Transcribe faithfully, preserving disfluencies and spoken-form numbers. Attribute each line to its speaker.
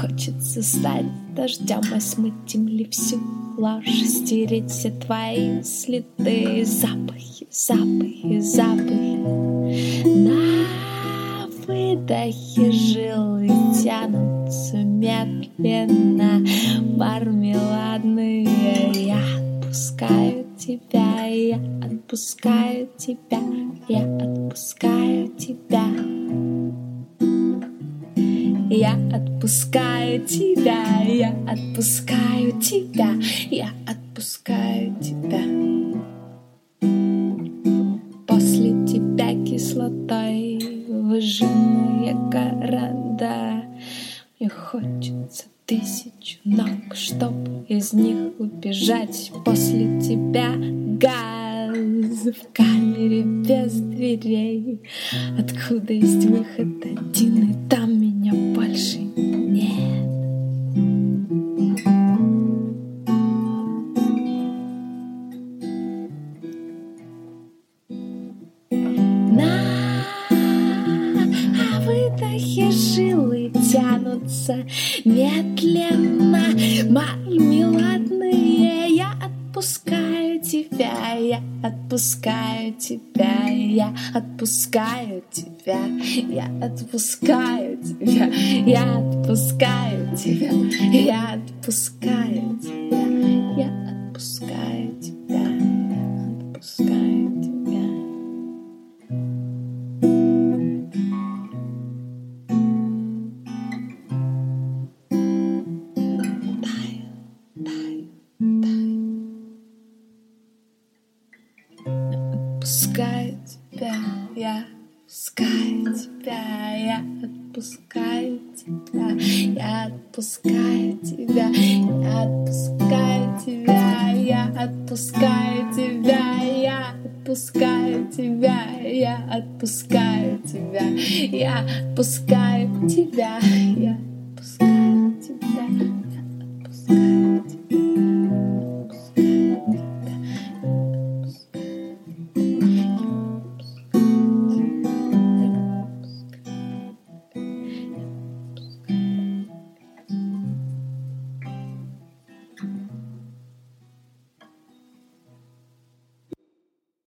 Speaker 1: хочется стать дождем и смыть земли всю ложь, стереть все твои следы, запахи, запахи, запахи. На выдохе жилы тянутся медленно, мармеладные. Я отпускаю тебя, я отпускаю тебя, я отпускаю тебя. Я отпускаю тебя, я отпускаю тебя, я отпускаю тебя. После тебя кислотой выжженные города. Мне хочется тысячу ног, чтоб из них убежать. После тебя газ в камере без дверей. Откуда есть выход один, и там меня больше нет. На выдохе жилы тянутся медленно, мармеладные. Я отпускаю тебя, я отпускаю тебя, я отпускаю тебя, я отпускаю тебя, я отпускаю тебя, я отпускаю тебя, я отпускаю тебя, я отпускаю тебя. Таю, таю, таю. Отпускаю тебя, я отпускаю тебя, я отпускаю тебя, я отпускаю тебя, я отпускаю тебя, я отпускаю тебя, я отпускаю тебя, я отпускаю тебя, я отпускаю тебя.